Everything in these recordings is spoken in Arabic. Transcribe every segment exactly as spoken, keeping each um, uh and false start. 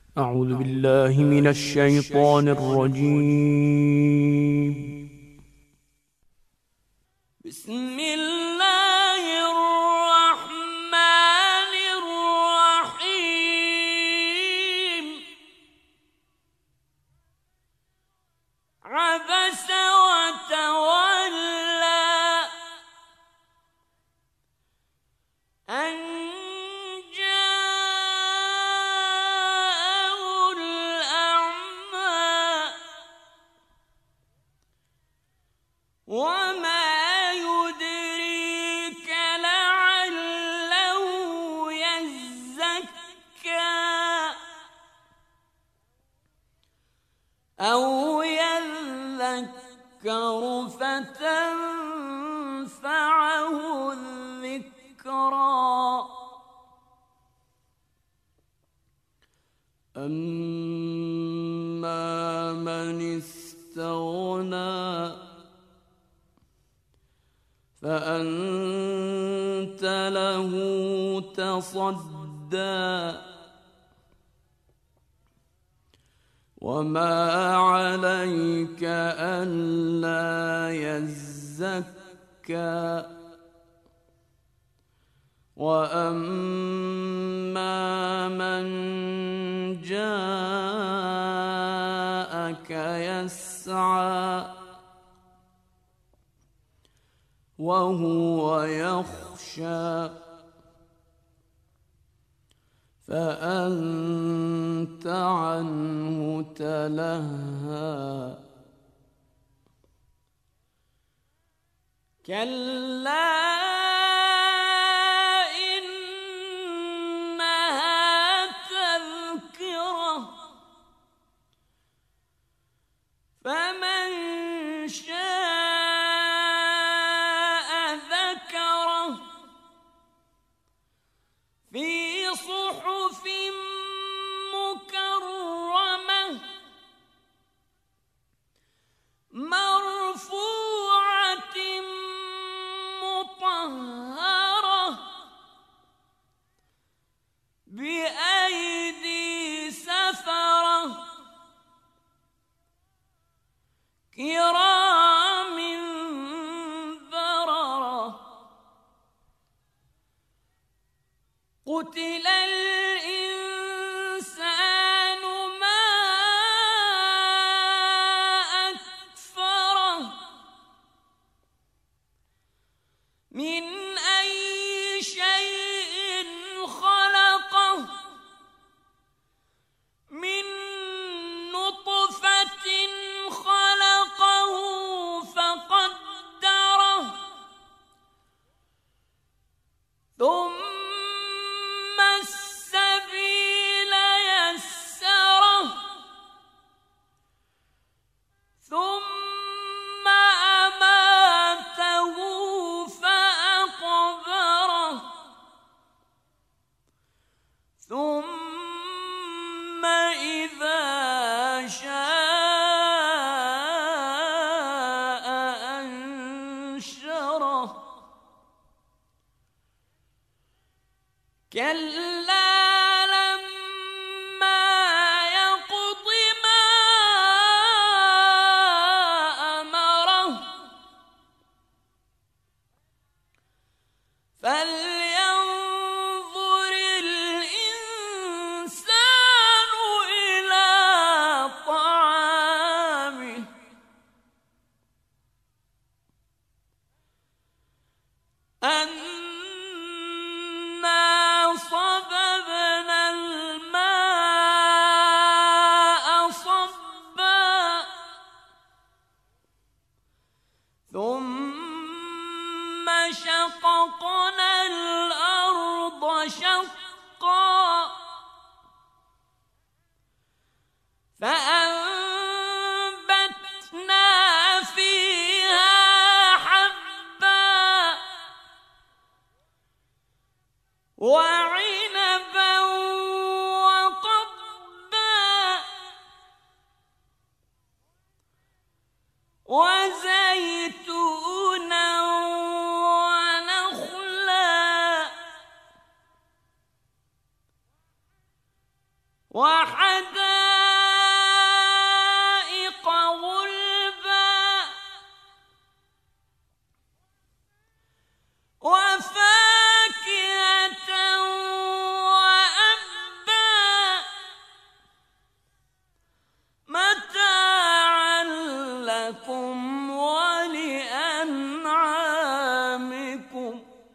أعوذ بالله من الشيطان الرجيم. بسم الله الرحمن الرحيم. عبس وتولى أن جاءه الأعمى وما يدريك لعله يزكى أو يذكر فتنفعه الذكرى. أما من استغنى فأنت له تصدى وما عليك ألا يزكى. وأما من جاءك يسعى وهو يخشى فأنت عنه تلهى. كلا إنها تذكرة فمن شاء ذكره في صحف مكرمة مرفوعة مطهرة بأيدي سفرة كرام بررة. قتل الإنسان ما أكفره من أي شيء خلقه من نطفة خلقه فقدره ثم السبيل يسره ثم أماته فأقبره ثم إذا شاء أنشره. كلا لما يقض ما أمره فلينظر الإنسان إلى طعامه أنا صببنا الماء صبا ثم شققنا الأرض شقا فأنبتنا فيها حبا وعنبا وقضبا وزيتونا ونخلا وحدائق غلبا وفاكهة وأبا متاعا لكم ولأنعامكم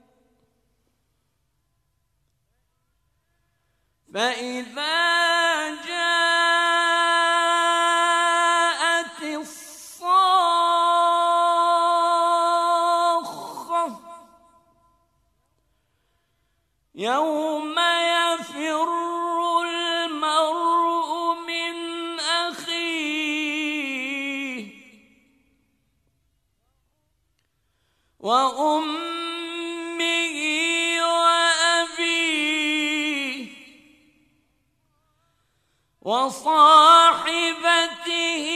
فإذا جاءت الصاخة يوم يفر المرء من أخيه وأمه وأبيه وصاحبته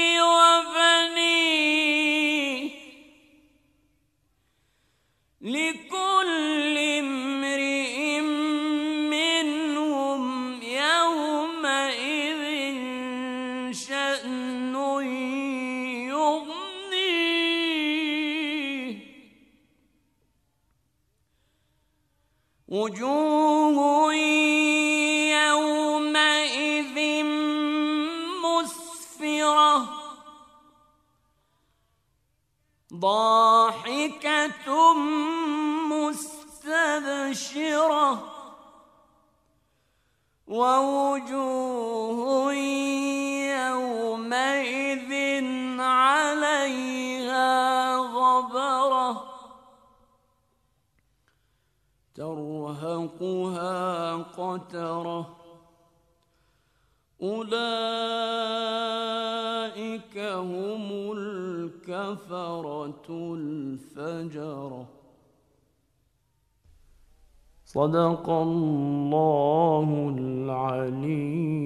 وبنيه لكل امرئ منهم يومئذ شأن يغنيه وجوه يومئذ مسفرة ضاحكة مستبشرة ووجوه يومئذ عليها غبرة ترهقها قترة أولئك هم الكفرة الفجرة. صدق الله العلي